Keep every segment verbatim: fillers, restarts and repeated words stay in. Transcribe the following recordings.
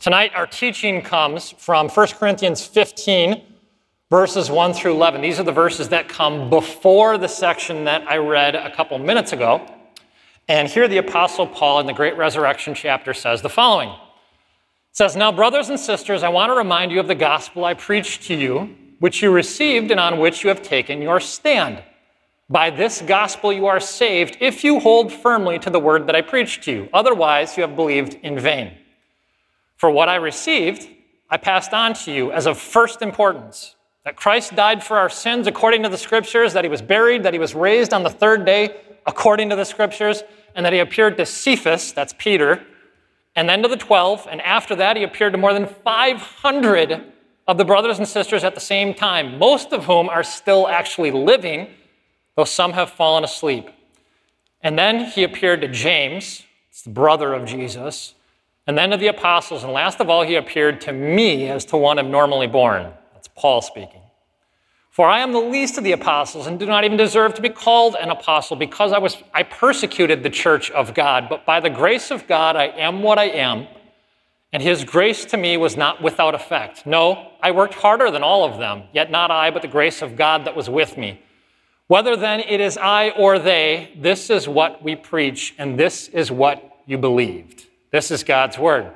Tonight, our teaching comes from First Corinthians fifteen, verses one through eleven. These are the verses that come before the section that I read a couple minutes ago. And here the Apostle Paul in the Great Resurrection chapter says the following. It says, "Now, brothers and sisters, I want to remind you of the gospel I preached to you, which you received and on which you have taken your stand. By this gospel you are saved if you hold firmly to the word that I preached to you. Otherwise, you have believed in vain. For what I received, I passed on to you as of first importance, that Christ died for our sins according to the Scriptures, that he was buried, that he was raised on the third day according to the Scriptures, and that he appeared to Cephas," that's Peter, "and then to the twelve, and after that he appeared to more than five hundred of the brothers and sisters at the same time, most of whom are still actually living, though some have fallen asleep. And then he appeared to James," it's the brother of Jesus, "and then to the apostles, and last of all he appeared to me as to one abnormally born." That's Paul speaking. "For I am the least of the apostles and do not even deserve to be called an apostle because I was I persecuted the church of God. But by the grace of God I am what I am, and his grace to me was not without effect. No, I worked harder than all of them, yet not I, but the grace of God that was with me. Whether then it is I or they, this is what we preach, and this is what you believed." This is God's word.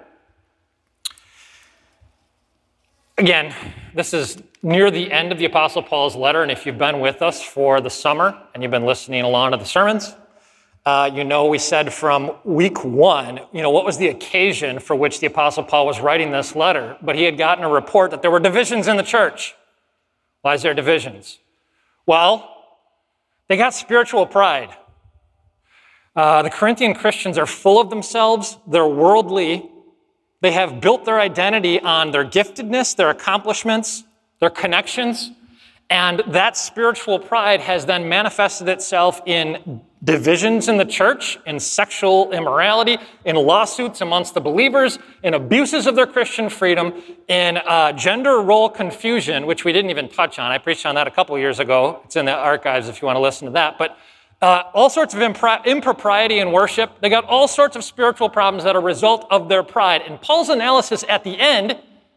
Again, this is near the end of the Apostle Paul's letter, and if you've been with us for the summer and you've been listening along to the sermons, uh, you know we said from week one, you know, what was the occasion for which the Apostle Paul was writing this letter? But he had gotten a report that there were divisions in the church. Why is there divisions? Well, they got spiritual pride. Uh, the Corinthian Christians are full of themselves. They're worldly. They have built their identity on their giftedness, their accomplishments, their connections, and that spiritual pride has then manifested itself in divisions in the church, in sexual immorality, in lawsuits amongst the believers, in abuses of their Christian freedom, in uh, gender role confusion, which we didn't even touch on. I preached on that a couple years ago. It's in the archives if you want to listen to that. But uh, all sorts of impro- impropriety in worship. They got all sorts of spiritual problems that are a result of their pride. And Paul's analysis at the end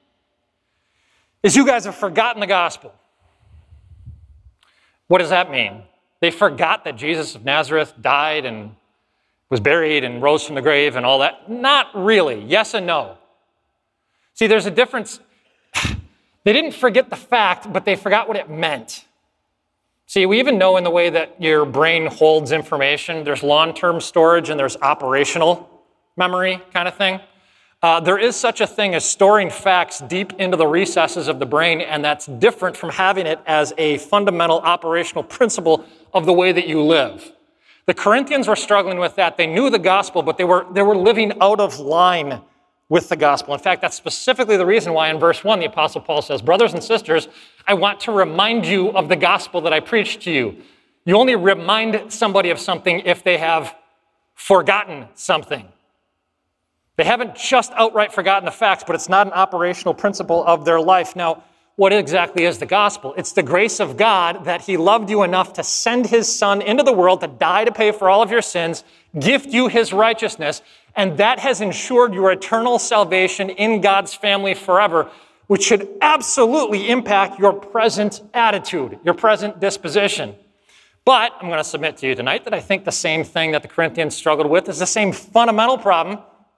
is you guys have forgotten the gospel. What does that mean? They forgot that Jesus of Nazareth died and was buried and rose from the grave and all that? Not really. Yes and no. See, there's a difference. They didn't forget the fact, but they forgot what it meant. See, we even know in the way that your brain holds information, there's long-term storage and there's operational memory kind of thing. Uh, there is such a thing as storing facts deep into the recesses of the brain, and that's different from having it as a fundamental operational principle of the way that you live. The Corinthians were struggling with that. They knew the gospel, but they were, they were living out of line with the gospel. In fact, that's specifically the reason why in verse one, the Apostle Paul says, "Brothers and sisters, I want to remind you of the gospel that I preached to you." You only remind somebody of something if they have forgotten something. They haven't just outright forgotten the facts, but it's not an operational principle of their life. Now, what exactly is the gospel? It's the grace of God that he loved you enough to send his son into the world to die to pay for all of your sins, gift you his righteousness, and that has ensured your eternal salvation in God's family forever, which should absolutely impact your present attitude, your present disposition. But I'm going to submit to you tonight that I think the same thing that the Corinthians struggled with is the same fundamental problem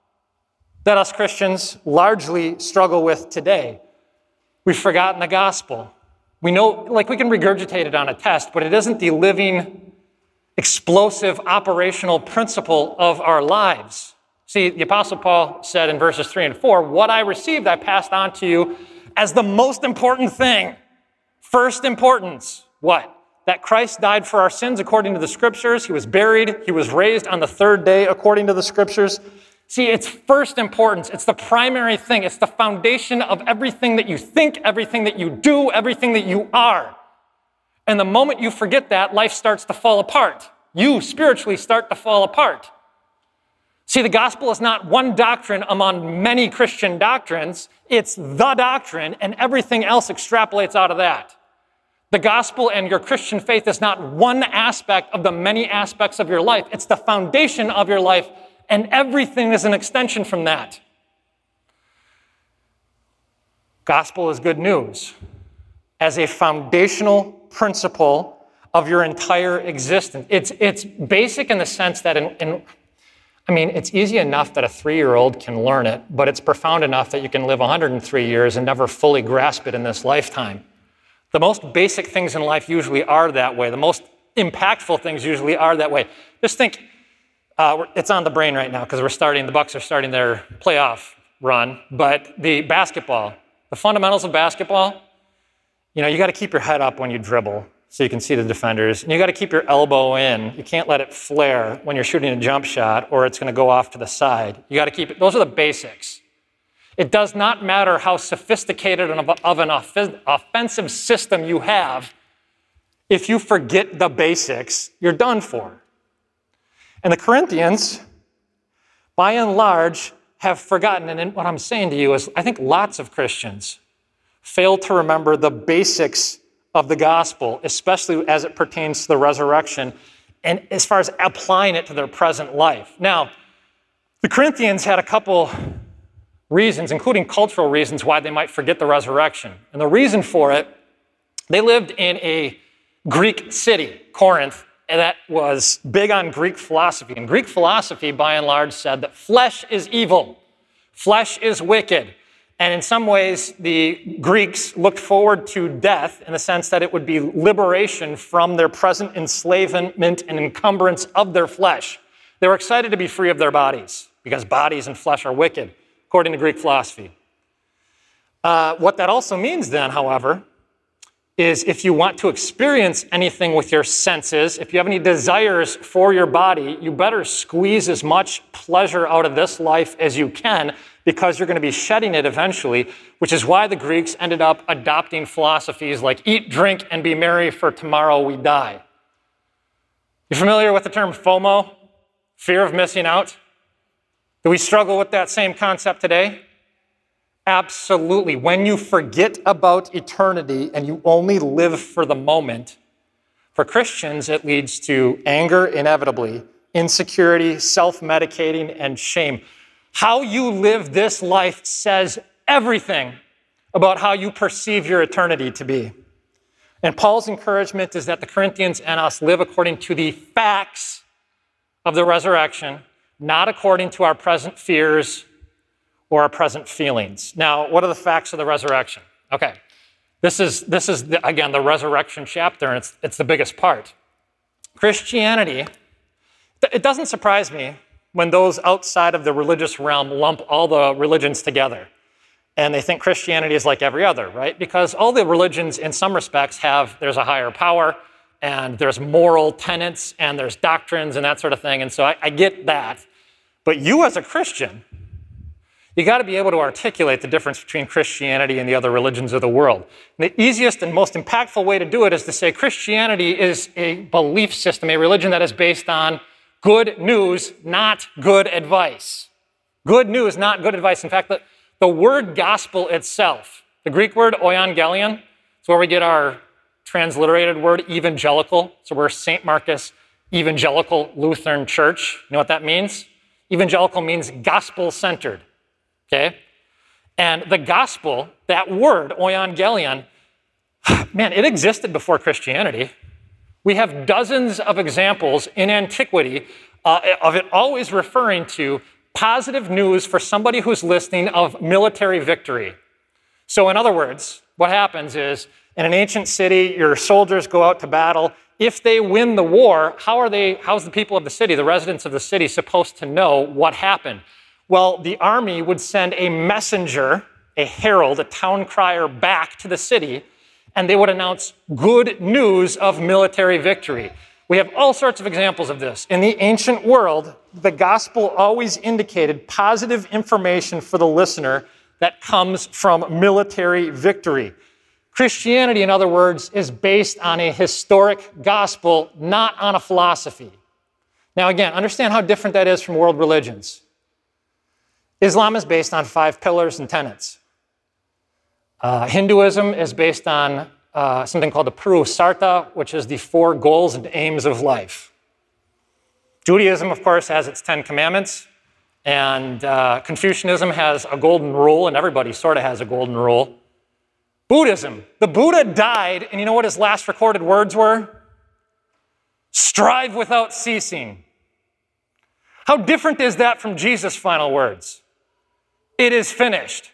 that us Christians largely struggle with today. We've forgotten the gospel. We know, like we can regurgitate it on a test, but it isn't the living, explosive, operational principle of our lives. See, the Apostle Paul said in verses three and four, "What I received I passed on to you as the most important thing." First importance. What? That Christ died for our sins according to the Scriptures. He was buried. He was raised on the third day according to the Scriptures. See, it's first importance. It's the primary thing. It's the foundation of everything that you think, everything that you do, everything that you are. And the moment you forget that, life starts to fall apart. You spiritually start to fall apart. See, the gospel is not one doctrine among many Christian doctrines. It's the doctrine, and everything else extrapolates out of that. The gospel and your Christian faith is not one aspect of the many aspects of your life. It's the foundation of your life, and everything is an extension from that. Gospel is good news as a foundational principle of your entire existence. It's, it's basic in the sense that, in, in, I mean, it's easy enough that a three-year-old can learn it, but it's profound enough that you can live one hundred three years and never fully grasp it in this lifetime. The most basic things in life usually are that way. The most impactful things usually are that way. Just think, uh, it's on the brain right now because we're starting, the Bucks are starting their playoff run, but the basketball, the fundamentals of basketball, you know, you got to keep your head up when you dribble so you can see the defenders, and you got to keep your elbow in. You can't let it flare when you're shooting a jump shot or it's going to go off to the side. You got to keep it. Those are the basics. It does not matter how sophisticated of an offensive system you have. If you forget the basics, you're done for. And the Corinthians, by and large, have forgotten. And what I'm saying to you is, I think lots of Christians fail to remember the basics of the gospel, especially as it pertains to the resurrection, and as far as applying it to their present life. Now, the Corinthians had a couple reasons, including cultural reasons, why they might forget the resurrection. And the reason for it, they lived in a Greek city, Corinth, and that was big on Greek philosophy. And Greek philosophy, by and large, said that flesh is evil, flesh is wicked. And in some ways, the Greeks looked forward to death in the sense that it would be liberation from their present enslavement and encumbrance of their flesh. They were excited to be free of their bodies because bodies and flesh are wicked, according to Greek philosophy. Uh, what that also means then, however, is if you want to experience anything with your senses, if you have any desires for your body, you better squeeze as much pleasure out of this life as you can, because you're going to be shedding it eventually, which is why the Greeks ended up adopting philosophies like eat, drink, and be merry, for tomorrow we die. You familiar with the term FOMO? Fear of missing out? Do we struggle with that same concept today? Absolutely. When you forget about eternity and you only live for the moment, for Christians, it leads to anger inevitably, insecurity, self-medicating, and shame. How you live this life says everything about how you perceive your eternity to be. And Paul's encouragement is that the Corinthians and us live according to the facts of the resurrection, not according to our present fears or our present feelings. Now, what are the facts of the resurrection? Okay, this is, this is the, again, the resurrection chapter, and it's, it's the biggest part. Christianity, it doesn't surprise me when those outside of the religious realm lump all the religions together. And they think Christianity is like every other, right? Because all the religions, in some respects, have, there's a higher power, and there's moral tenets, and there's doctrines, and that sort of thing. And so I, I get that. But you as a Christian, you got to be able to articulate the difference between Christianity and the other religions of the world. And the easiest and most impactful way to do it is to say Christianity is a belief system, a religion that is based on good news, not good advice. Good news, not good advice. In fact, the, the word gospel itself, the Greek word euangelion, is where we get our transliterated word evangelical. So we're Saint Marcus Evangelical Lutheran Church. You know what that means? Evangelical means gospel-centered. Okay? And the gospel, that word, euangelion, man, it existed before Christianity. We have dozens of examples in antiquity uh, of it always referring to positive news for somebody who's listening of military victory. So in other words, what happens is, in an ancient city, your soldiers go out to battle. If they win the war, how are they, how's the people of the city, the residents of the city, supposed to know what happened? Well, the army would send a messenger, a herald, a town crier back to the city, and they would announce good news of military victory. We have all sorts of examples of this. In the ancient world, the gospel always indicated positive information for the listener that comes from military victory. Christianity, in other words, is based on a historic gospel, not on a philosophy. Now again, understand how different that is from world religions. Islam is based on five pillars and tenets. Uh, Hinduism is based on uh, something called the Purusarta, which is the four goals and aims of life. Judaism, of course, has its Ten Commandments, and uh, Confucianism has a golden rule, and everybody sort of has a golden rule. Buddhism. The Buddha died, and you know what his last recorded words were? Strive without ceasing. How different is that from Jesus' final words? It is finished.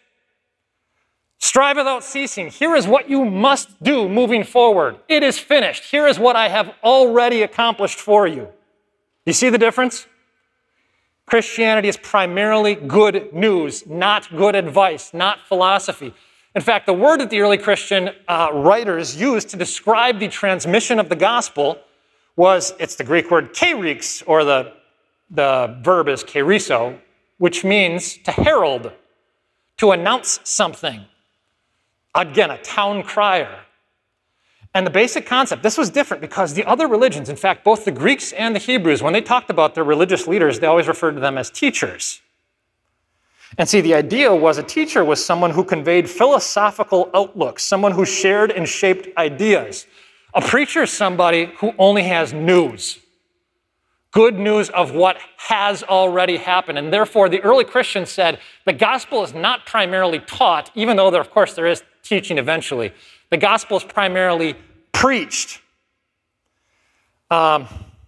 Strive without ceasing. Here is what you must do moving forward. It is finished. Here is what I have already accomplished for you. You see the difference? Christianity is primarily good news, not good advice, not philosophy. In fact, the word that the early Christian uh, writers used to describe the transmission of the gospel was, it's the Greek word kerix, or the, the verb is keriso, which means to herald, to announce something. Again, a town crier. And the basic concept, this was different because the other religions, in fact, both the Greeks and the Hebrews, when they talked about their religious leaders, they always referred to them as teachers. And see, the idea was a teacher was someone who conveyed philosophical outlooks, someone who shared and shaped ideas. A preacher is somebody who only has news, good news of what has already happened. And therefore, the early Christians said the gospel is not primarily taught, even though, there, of course, there is teaching eventually. The gospel is primarily preached. Um,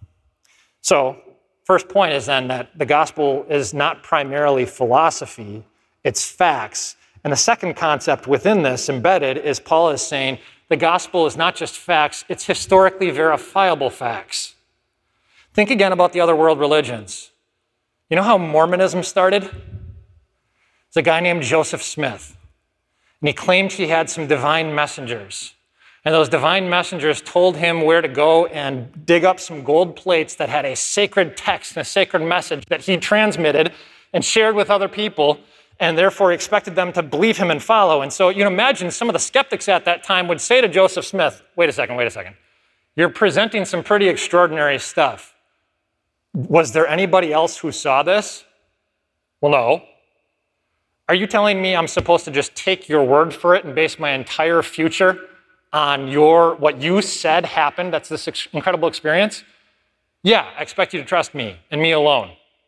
so, first point is then that the gospel is not primarily philosophy, it's facts. And the second concept within this, embedded, is Paul is saying the gospel is not just facts, it's historically verifiable facts. Think again about the other world religions. You know how Mormonism started? It's a guy named Joseph Smith. And he claimed he had some divine messengers. And those divine messengers told him where to go and dig up some gold plates that had a sacred text and a sacred message that he transmitted and shared with other people, and therefore he expected them to believe him and follow. And so you can imagine some of the skeptics at that time would say to Joseph Smith, wait a second, wait a second. You're presenting some pretty extraordinary stuff. Was there anybody else who saw this? Well, no. Are you telling me I'm supposed to just take your word for it and base my entire future on your what you said happened? That's this ex- incredible experience? Yeah, I expect you to trust me and me alone.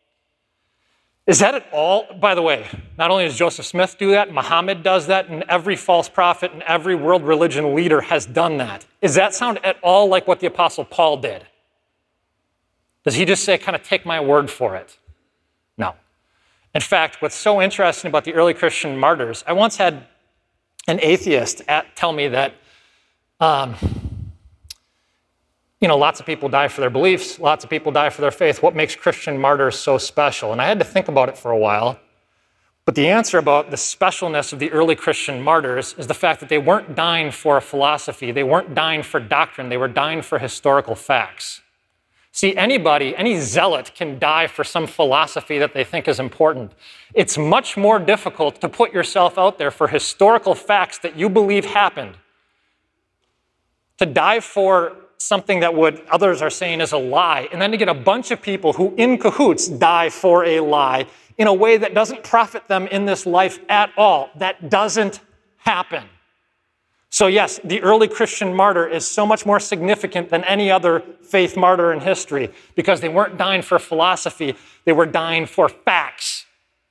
Is that at all? By the way, not only does Joseph Smith do that, Muhammad does that, and every false prophet and every world religion leader has done that. Does that sound at all like what the Apostle Paul did? Does he just say, kind of take my word for it? No. In fact, what's so interesting about the early Christian martyrs, I once had an atheist at, tell me that, um, you know, lots of people die for their beliefs, lots of people die for their faith. What makes Christian martyrs so special? And I had to think about it for a while. But the answer about the specialness of the early Christian martyrs is the fact that they weren't dying for a philosophy. They weren't dying for doctrine. They were dying for historical facts. See, anybody, any zealot can die for some philosophy that they think is important. It's much more difficult to put yourself out there for historical facts that you believe happened. To die for something that would others are saying is a lie, and then to get a bunch of people who in cahoots die for a lie in a way that doesn't profit them in this life at all. That doesn't happen. So yes, the early Christian martyr is so much more significant than any other faith martyr in history because they weren't dying for philosophy, they were dying for facts.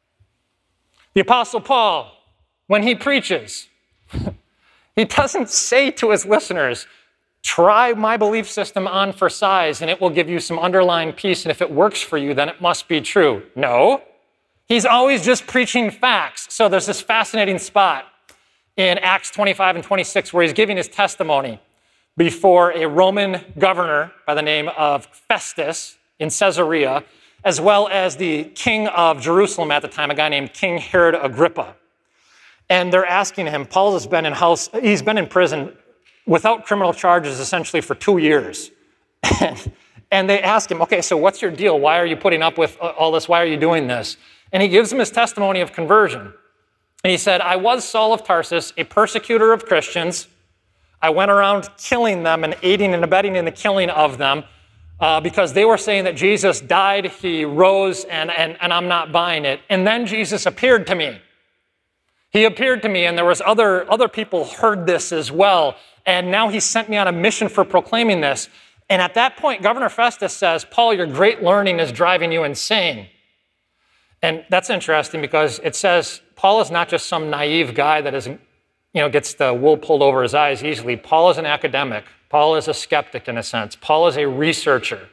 The Apostle Paul, when he preaches, he doesn't say to his listeners, try my belief system on for size and it will give you some underlying peace, and if it works for you, then it must be true. No, he's always just preaching facts. So there's this fascinating spot in Acts twenty-five and twenty-six, where he's giving his testimony before a Roman governor by the name of Festus in Caesarea, as well as the king of Jerusalem at the time, a guy named King Herod Agrippa. And they're asking him, Paul has been in house, he's been in prison without criminal charges essentially for two years. And, and they ask him, okay, so what's your deal? Why are you putting up with all this? Why are you doing this? And he gives them his testimony of conversion. And he said, I was Saul of Tarsus, a persecutor of Christians. I went around killing them and aiding and abetting in the killing of them uh, because they were saying that Jesus died, he rose, and, and, and I'm not buying it. And then Jesus appeared to me. He appeared to me, and there was other, other people heard this as well. And now he sent me on a mission for proclaiming this. And at that point, Governor Festus says, Paul, your great learning is driving you insane. And that's interesting because it says Paul is not just some naive guy that is you know, gets the wool pulled over his eyes easily. Paul is an academic. Paul is a skeptic in a sense. Paul is a researcher.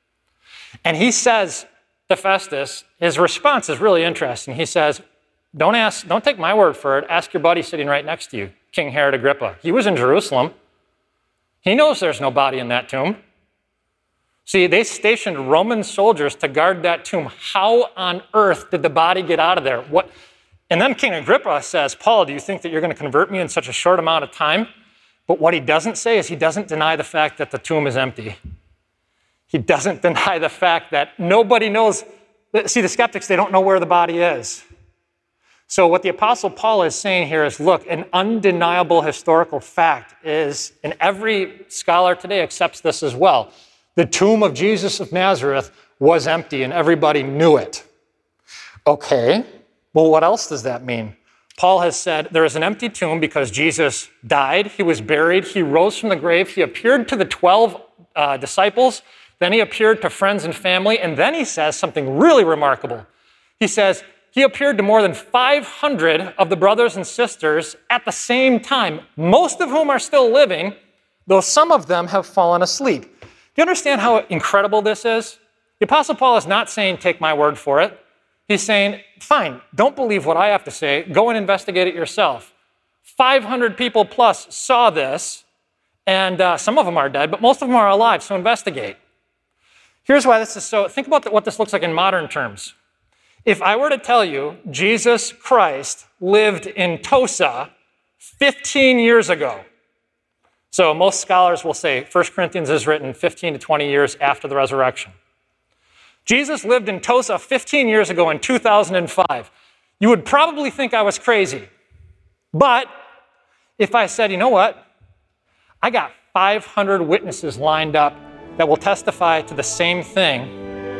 And he says to Festus, his response is really interesting. He says, don't ask, don't take my word for it. Ask your buddy sitting right next to you, King Herod Agrippa. He was in Jerusalem. He knows there's no body in that tomb. See, they stationed Roman soldiers to guard that tomb. How on earth did the body get out of there? What? And then King Agrippa says, Paul, do you think that you're going to convert me in such a short amount of time? But what he doesn't say is he doesn't deny the fact that the tomb is empty. He doesn't deny the fact that nobody knows. See, the skeptics, they don't know where the body is. So what the Apostle Paul is saying here is, look, an undeniable historical fact is, and every scholar today accepts this as well, the tomb of Jesus of Nazareth was empty and everybody knew it. Okay, well, what else does that mean? Paul has said there is an empty tomb because Jesus died, he was buried, he rose from the grave, he appeared to the twelve uh, disciples, then he appeared to friends and family, and then he says something really remarkable. He says, he appeared to more than five hundred of the brothers and sisters at the same time, most of whom are still living, though some of them have fallen asleep. Do you understand how incredible this is? The Apostle Paul is not saying, take my word for it. He's saying, fine, don't believe what I have to say. Go and investigate it yourself. five hundred people plus saw this, and uh, some of them are dead, but most of them are alive, so investigate. Here's why this is so, think about what this looks like in modern terms. If I were to tell you Jesus Christ lived in Tosa fifteen years ago, so most scholars will say First Corinthians is written fifteen to twenty years after the resurrection. Jesus lived in Tosa fifteen years ago in two thousand five. You would probably think I was crazy. But if I said, you know what? I got five hundred witnesses lined up that will testify to the same thing,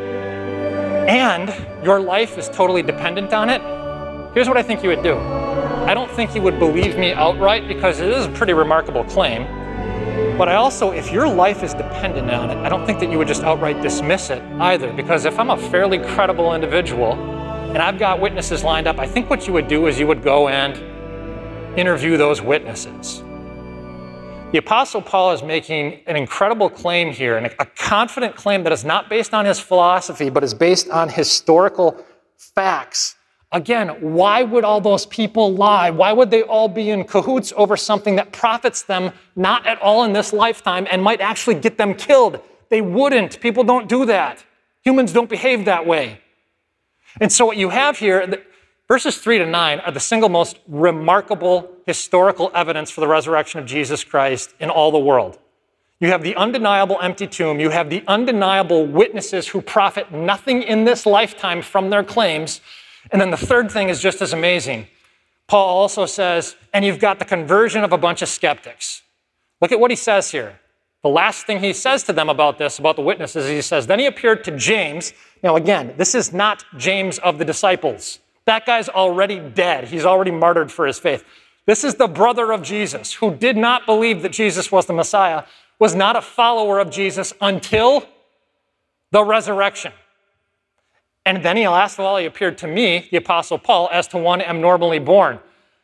and your life is totally dependent on it, here's what I think you would do. I don't think you would believe me outright because it is a pretty remarkable claim. But I also, if your life is dependent on it, I don't think that you would just outright dismiss it either. Because if I'm a fairly credible individual and I've got witnesses lined up, I think what you would do is you would go and interview those witnesses. The Apostle Paul is making an incredible claim here, and a confident claim that is not based on his philosophy, but is based on historical facts. Again, why would all those people lie? Why would they all be in cahoots over something that profits them not at all in this lifetime and might actually get them killed? They wouldn't. People don't do that. Humans don't behave that way. And so what you have here, verses three to nine are the single most remarkable historical evidence for the resurrection of Jesus Christ in all the world. You have the undeniable empty tomb. You have the undeniable witnesses who profit nothing in this lifetime from their claims. And then the third thing is just as amazing. Paul also says, and you've got the conversion of a bunch of skeptics. Look at what he says here. The last thing he says to them about this, about the witnesses, he says, then he appeared to James. Now again, this is not James of the disciples. That guy's already dead. He's already martyred for his faith. This is the brother of Jesus who did not believe that Jesus was the Messiah, was not a follower of Jesus until the resurrection. And then he last of all, he appeared to me, the Apostle Paul, as to one abnormally born.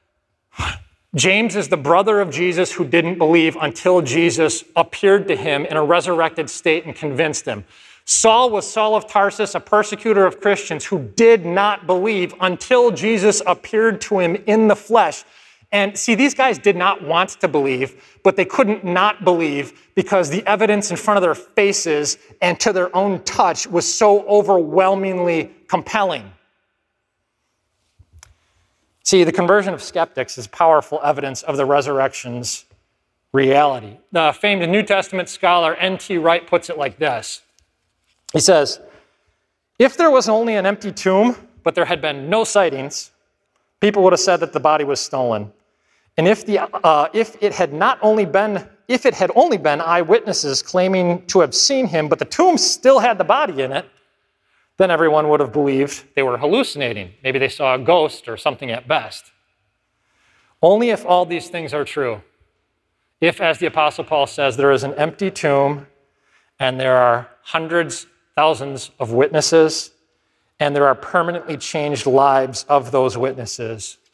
James is the brother of Jesus who didn't believe until Jesus appeared to him in a resurrected state and convinced him. Saul was Saul of Tarsus, a persecutor of Christians who did not believe until Jesus appeared to him in the flesh. And see, these guys did not want to believe, but they couldn't not believe because the evidence in front of their faces and to their own touch was so overwhelmingly compelling. See, the conversion of skeptics is powerful evidence of the resurrection's reality. The famed New Testament scholar N T Wright puts it like this. He says, if there was only an empty tomb, but there had been no sightings, people would have said that the body was stolen. And if the uh, if it had not only been if it had only been eyewitnesses claiming to have seen him, but the tomb still had the body in it, then everyone would have believed they were hallucinating. Maybe they saw a ghost or something at best. Only if all these things are true, if, as the Apostle Paul says, there is an empty tomb and there are hundreds, thousands of witnesses, and there are permanently changed lives of those witnesses,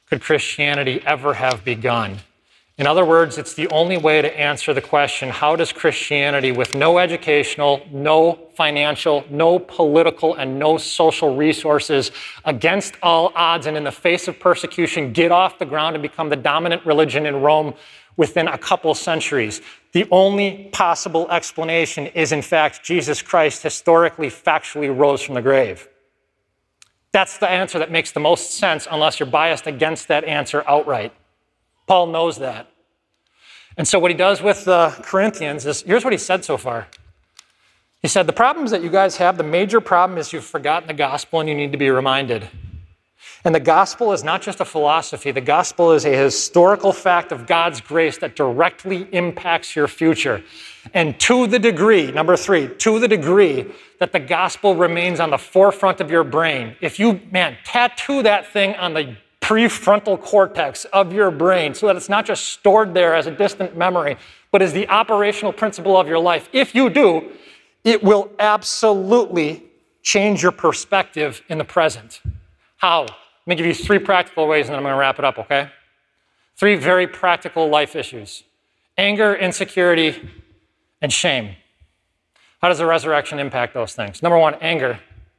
could Christianity ever have begun? In other words, it's the only way to answer the question, how does Christianity, with no educational, no financial, no political, and no social resources, against all odds and in the face of persecution, get off the ground and become the dominant religion in Rome within a couple centuries? The only possible explanation is, in fact, Jesus Christ historically, factually rose from the grave. That's the answer that makes the most sense, unless you're biased against that answer outright. Paul knows that. And so what he does with the Corinthians is, here's what he said so far. He said, the problems that you guys have, the major problem is you've forgotten the gospel and you need to be reminded. And the gospel is not just a philosophy. The gospel is a historical fact of God's grace that directly impacts your future. And to the degree, number three, to the degree that the gospel remains on the forefront of your brain, if you, man, tattoo that thing on the prefrontal cortex of your brain so that it's not just stored there as a distant memory, but is the operational principle of your life. If you do, it will absolutely change your perspective in the present. How? Let me give you three practical ways and then I'm going to wrap it up, okay? Three very practical life issues. Anger, insecurity, and shame. How does the resurrection impact those things? Number one, anger.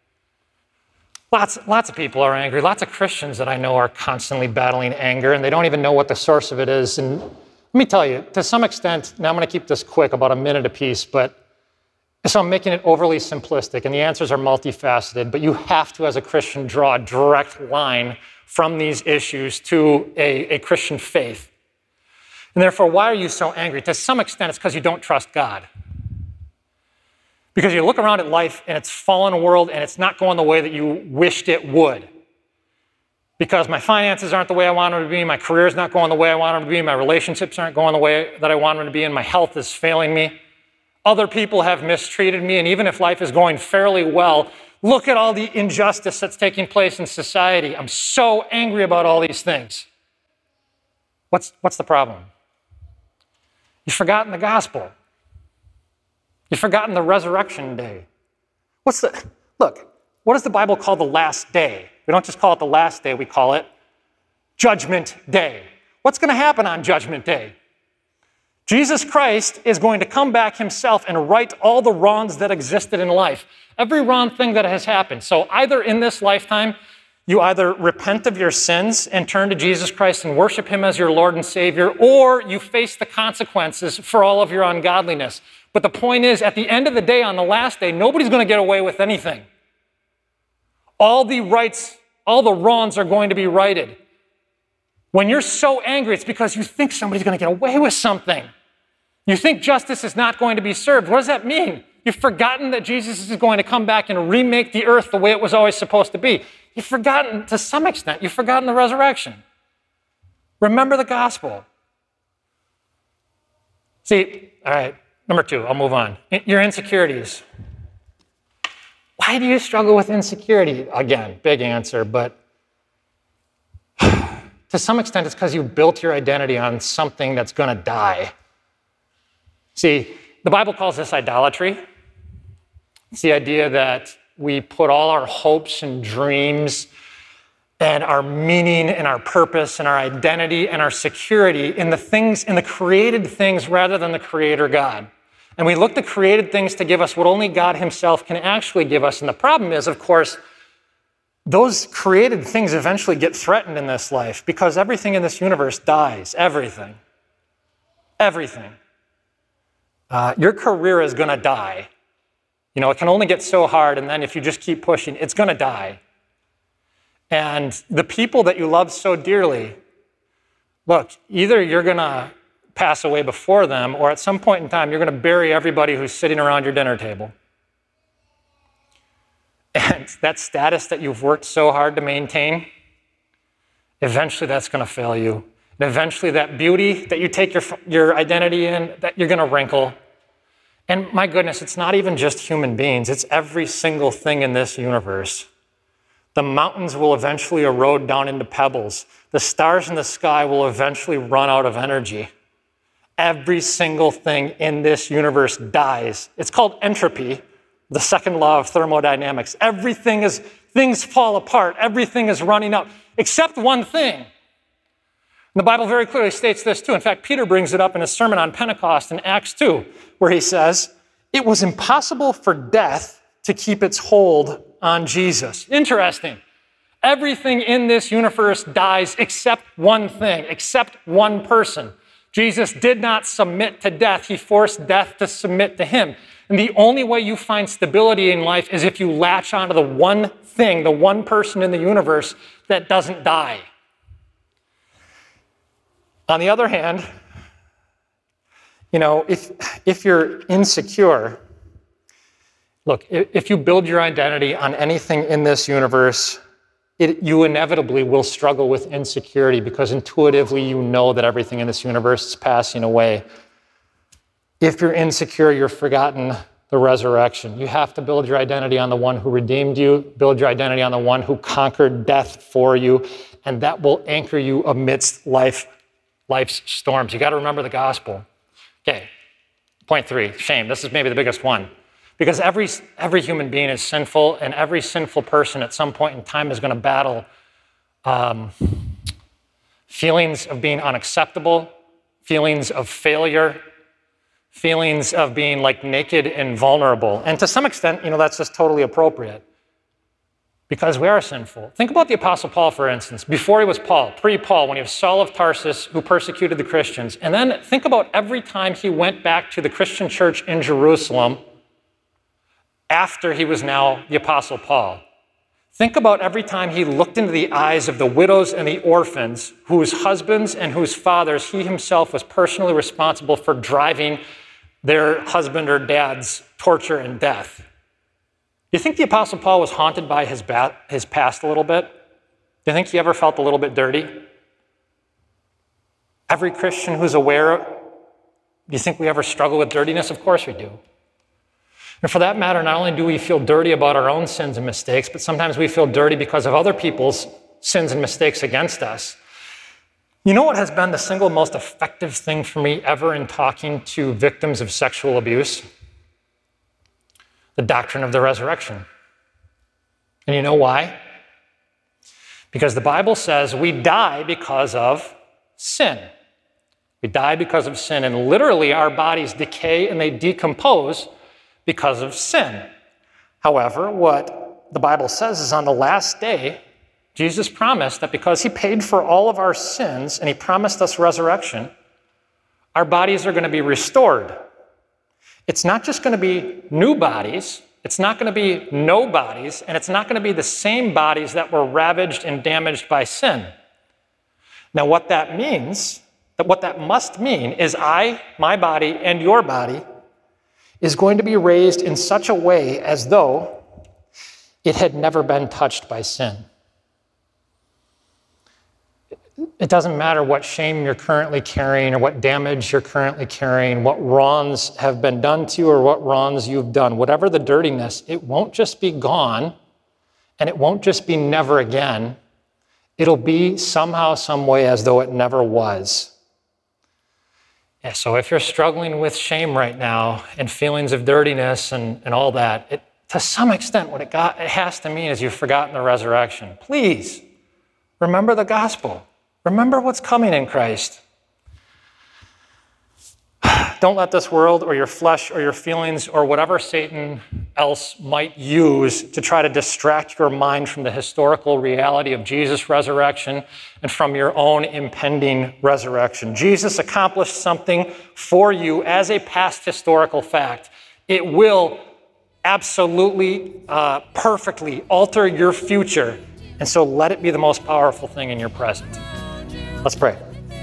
Lots, lots of people are angry. Lots of Christians that I know are constantly battling anger, and they don't even know what the source of it is. And let me tell you, to some extent, now I'm going to keep this quick, about a minute apiece, but so I'm making it overly simplistic, and the answers are multifaceted, but you have to, as a Christian, draw a direct line from these issues to a, a Christian faith. And therefore, why are you so angry? To some extent, it's because you don't trust God. Because you look around at life and it's fallen world and it's not going the way that you wished it would. Because my finances aren't the way I want them to be, my career's not going the way I want them to be, my relationships aren't going the way that I want them to be, and my health is failing me. Other people have mistreated me, and even if life is going fairly well, look at all the injustice that's taking place in society. I'm so angry about all these things. What's, what's the problem? You've forgotten the gospel. You've forgotten the resurrection day. What's the, look, what does the Bible call the last day? We don't just call it the last day, we call it Judgment Day. What's going to happen on Judgment Day? Jesus Christ is going to come back himself and right all the wrongs that existed in life. Every wrong thing that has happened. So either in this lifetime, you either repent of your sins and turn to Jesus Christ and worship him as your Lord and Savior, or you face the consequences for all of your ungodliness. But the point is, at the end of the day, on the last day, nobody's going to get away with anything. All the rights, all the wrongs are going to be righted. When you're so angry, it's because you think somebody's going to get away with something. You think justice is not going to be served. What does that mean? You've forgotten that Jesus is going to come back and remake the earth the way it was always supposed to be. You've forgotten, to some extent, you've forgotten the resurrection. Remember the gospel. See, all right, number two, I'll move on. Your insecurities. Why do you struggle with insecurity? Again, big answer, but to some extent, it's because you built your identity on something that's going to die. See, the Bible calls this idolatry. It's the idea that we put all our hopes and dreams and our meaning and our purpose and our identity and our security in the things, in the created things rather than the Creator God. And we look to created things to give us what only God himself can actually give us. And the problem is, of course, those created things eventually get threatened in this life because everything in this universe dies. Everything. Everything. Uh, your career is going to die. You know, it can only get so hard, and then if you just keep pushing, it's going to die. And the people that you love so dearly, look, either you're going to pass away before them, or at some point in time, you're going to bury everybody who's sitting around your dinner table. And that status that you've worked so hard to maintain, eventually that's going to fail you. And eventually that beauty that you take your, your identity in, that you're going to wrinkle. And my goodness, it's not even just human beings. It's every single thing in this universe. The mountains will eventually erode down into pebbles. The stars in the sky will eventually run out of energy. Every single thing in this universe dies. It's called entropy, the second law of thermodynamics. Everything is, things fall apart. Everything is running out, except one thing. The Bible very clearly states this too. In fact, Peter brings it up in his sermon on Pentecost in Acts two, where he says, it was impossible for death to keep its hold on Jesus. Interesting. Everything in this universe dies except one thing, except one person. Jesus did not submit to death. He forced death to submit to him. And the only way you find stability in life is if you latch onto the one thing, the one person in the universe that doesn't die. On the other hand, you know, if, if you're insecure, look, if you build your identity on anything in this universe, it, you inevitably will struggle with insecurity because intuitively you know that everything in this universe is passing away. If you're insecure, you've forgotten the resurrection. You have to build your identity on the one who redeemed you, build your identity on the one who conquered death for you, and that will anchor you amidst life, life's storms. You got to remember the gospel. Okay, point three, shame. This is maybe the biggest one. Because every, every human being is sinful, and every sinful person at some point in time is going to battle um, feelings of being unacceptable, feelings of failure, feelings of being like naked and vulnerable. And to some extent, you know, that's just totally appropriate because we are sinful. Think about the Apostle Paul, for instance, before he was Paul, pre-Paul, when he was Saul of Tarsus, who persecuted the Christians. And then think about every time he went back to the Christian church in Jerusalem after he was now the Apostle Paul. Think about every time he looked into the eyes of the widows and the orphans whose husbands and whose fathers he himself was personally responsible for driving their husband or dad's torture and death. Do you think the Apostle Paul was haunted by his, ba- his past a little bit? Do you think he ever felt a little bit dirty? Every Christian who's aware, do you think we ever struggle with dirtiness? Of course we do. And for that matter, not only do we feel dirty about our own sins and mistakes, but sometimes we feel dirty because of other people's sins and mistakes against us. You know what has been the single most effective thing for me ever in talking to victims of sexual abuse? The doctrine of the resurrection. And you know why? Because the Bible says we die because of sin. We die because of sin, and literally our bodies decay and they decompose because of sin. However, what the Bible says is on the last day, Jesus promised that because he paid for all of our sins and he promised us resurrection, our bodies are going to be restored. It's not just going to be new bodies, it's not going to be no bodies, and it's not going to be the same bodies that were ravaged and damaged by sin. Now, what that means, that what that must mean is I, my body, and your body is going to be raised in such a way as though it had never been touched by sin. It doesn't matter what shame you're currently carrying or what damage you're currently carrying, what wrongs have been done to you or what wrongs you've done. Whatever the dirtiness, it won't just be gone and it won't just be never again. It'll be somehow, some way as though it never was. Yeah, so if you're struggling with shame right now and feelings of dirtiness and, and all that, it, to some extent what it, got, it has to mean is you've forgotten the resurrection. Please, remember the gospel. Remember what's coming in Christ. Don't let this world or your flesh or your feelings or whatever Satan else might use to try to distract your mind from the historical reality of Jesus' resurrection and from your own impending resurrection. Jesus accomplished something for you as a past historical fact. It will absolutely, uh, perfectly alter your future. And so let it be the most powerful thing in your present. Let's pray.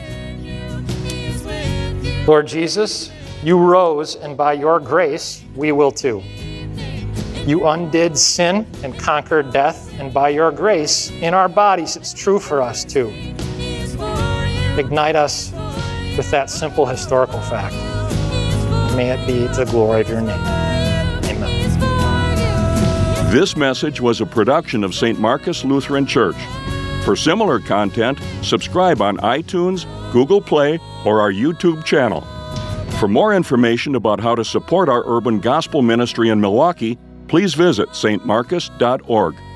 Lord Jesus, you rose, and by your grace, we will too. You undid sin and conquered death, and by your grace, in our bodies, it's true for us too. Ignite us with that simple historical fact. May it be to the glory of your name. Amen. This message was a production of Saint Marcus Lutheran Church. For similar content, subscribe on iTunes, Google Play, or our YouTube channel. For more information about how to support our urban gospel ministry in Milwaukee, please visit s t marcus dot org.